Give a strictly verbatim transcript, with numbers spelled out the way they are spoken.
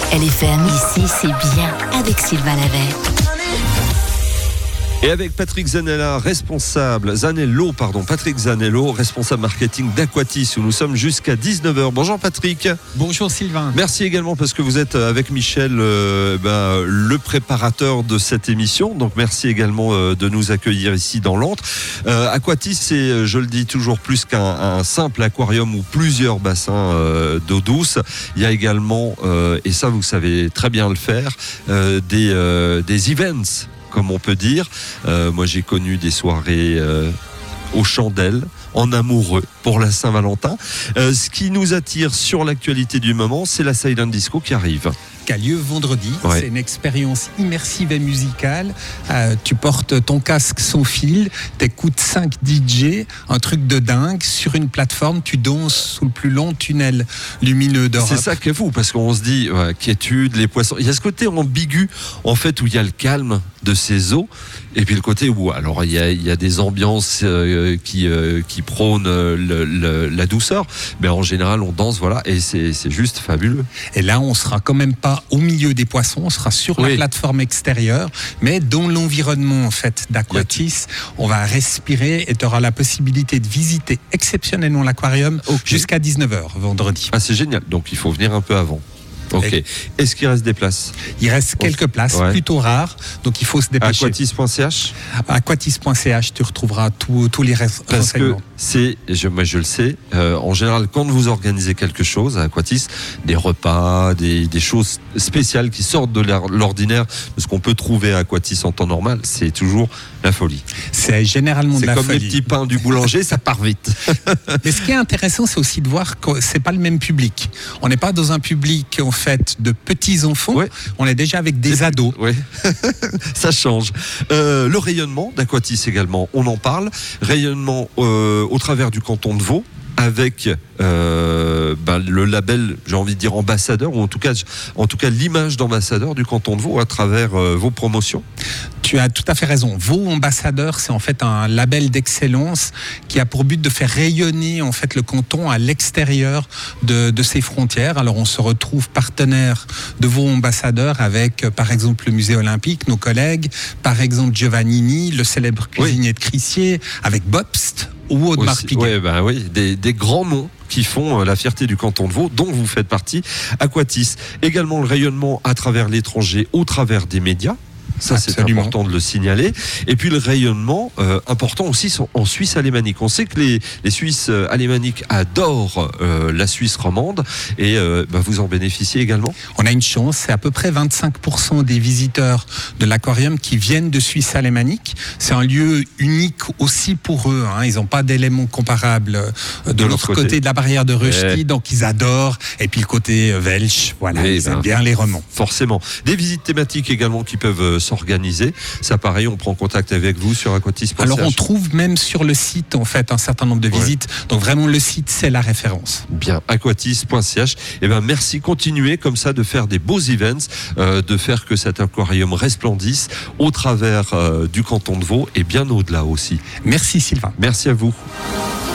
L F M, ici c'est bien avec Sylvain Lavey. Et avec Patrick Zanella, responsable, Zanello, pardon, Patrick Zanello, responsable marketing d'Aquatis, où nous sommes jusqu'à dix-neuf heures. Bonjour Patrick. Bonjour Sylvain. Merci également parce que vous êtes avec Michel, euh, ben, le préparateur de cette émission. Donc merci également euh, de nous accueillir ici dans l'Antre. Euh, Aquatis, c'est, je le dis toujours, plus qu'un un simple aquarium ou plusieurs bassins euh, d'eau douce. Il y a également, euh, et ça vous savez très bien le faire, euh, des, euh, des events, comme on peut dire. Euh, moi j'ai connu des soirées euh, aux chandelles, en amoureux pour la Saint-Valentin. Euh, ce qui nous attire sur l'actualité du moment, c'est la Silent Disco qui arrive. Qui a lieu vendredi. Ouais. C'est une expérience immersive et musicale. Euh, tu portes ton casque sans fil, t'écoutes cinq D J, un truc de dingue. Sur une plateforme, tu danses sous le plus long tunnel lumineux d'Europe. C'est ça qui est fou, parce qu'on se dit, ouais, quiétude, les poissons. Il y a ce côté ambigu, en fait, où il y a le calme de ces eaux, et puis le côté où, alors, il y a, il y a des ambiances euh, qui, euh, qui prônent euh, le, le, la douceur, mais en général, on danse, voilà, et c'est, c'est juste fabuleux. Et là, on sera quand même pas au milieu des poissons, on sera sur oui. la plateforme extérieure, mais dans l'environnement en fait d'Aquatis, on va respirer et tu auras la possibilité de visiter exceptionnellement l'aquarium okay. jusqu'à dix-neuf heures vendredi. Ah, c'est génial, donc il faut venir un peu avant. Ok. Et est-ce qu'il reste des places ? Il reste quelques places, ouais. plutôt rares, donc il faut se dépêcher. Aquatis point c h Aquatis point c h, tu retrouveras tous tous les renseignements. Parce que c'est, je, moi je le sais, euh, en général, quand vous organisez quelque chose à Aquatis, des repas, des, des choses spéciales qui sortent de l'ordinaire, de ce qu'on peut trouver à Aquatis en temps normal, c'est toujours la folie. C'est généralement c'est de la folie. C'est folie. comme les petits pains du boulanger, ça part vite. Mais ce qui est intéressant, c'est aussi de voir que c'est pas le même public. On n'est pas dans un public en fait de petits enfants. Ouais. On est déjà avec des c'est ados. Oui, ça change. Euh, le rayonnement d'Aquatis également, on en parle. Rayonnement euh, au travers du canton de Vaud, avec euh, ben, le label, j'ai envie de dire ambassadeur, ou en tout cas, en tout cas l'image d'ambassadeur du canton de Vaud à travers euh, vos promotions. Tu as tout à fait raison. Vaud Ambassadeur, c'est en fait un label d'excellence qui a pour but de faire rayonner en fait le canton à l'extérieur de, de ses frontières. Alors on se retrouve partenaire de Vaud Ambassadeur avec par exemple le musée olympique, nos collègues, par exemple Giovannini, le célèbre cuisinier oui. de Crissier, avec Bobst ou Audemars Piguet. Ouais, ben oui, des, des grands noms qui font la fierté du canton de Vaud, dont vous faites partie, Aquatis. Également le rayonnement à travers l'étranger, au travers des médias. Ça, Absolument. C'est important de le signaler. Et puis le rayonnement euh, important aussi en Suisse alémanique. On sait que les, les Suisses alémaniques adorent euh, la Suisse romande et euh, bah, vous en bénéficiez également. On a une chance, c'est à peu près vingt-cinq pour cent des visiteurs de l'aquarium qui viennent de Suisse alémanique. C'est un lieu unique aussi pour eux. Hein. Ils n'ont pas d'éléments comparables de, de l'autre côté. côté de la barrière de Rösti, et... donc ils adorent. Et puis le côté Welsh, voilà, et ils ben, aiment bien les romans. Forcément. Des visites thématiques également qui peuvent s'organiser. Ça pareil, on prend contact avec vous sur aquatis point c h. Alors on trouve même sur le site en fait un certain nombre de visites. Ouais. Donc vraiment le site c'est la référence. Bien, aquatis point c h. Et ben merci, continuez comme ça de faire des beaux events, euh, de faire que cet aquarium resplendisse au travers euh, du canton de Vaud et bien au-delà aussi. Merci Sylvain. Merci à vous.